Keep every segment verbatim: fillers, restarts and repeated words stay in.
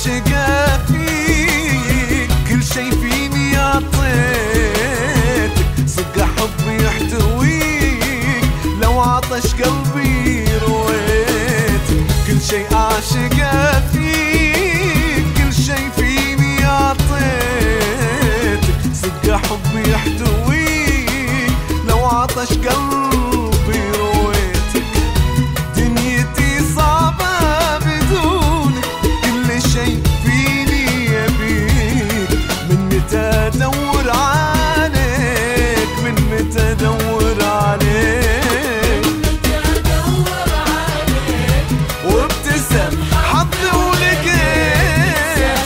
عاشقة فيك، كل شي فيني عطيتك، صدق حبي يحتويك، لو عطش قلبي رويتك. كل شي عاشقة فيك، كل شي فيني عطيتك، صدق حبي يحتويك، لو عطش قلبي رويتك. دنيتي صعبة بدونك، كل شي فيني يبيك، من متى ادور عليك، من متى ادور عليك، وابتسم حظي ولقيت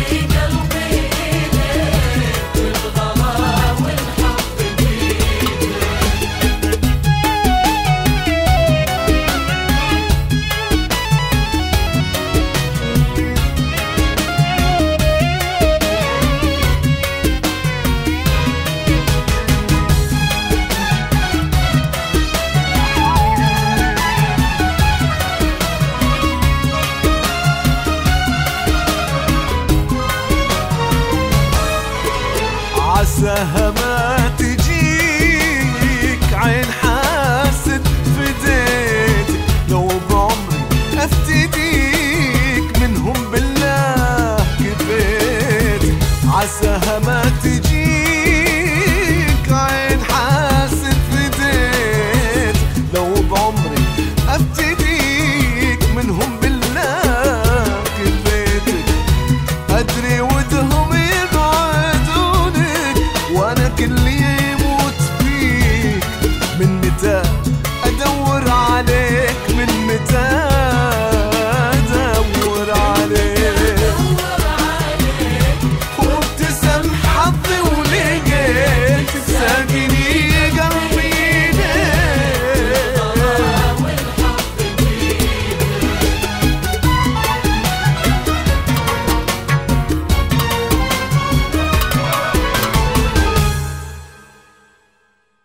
عساها ما تجيك عين حاسد فديتك، لو بعمري افتديك منهم بالله كفيتك. عساها ما تجيك عين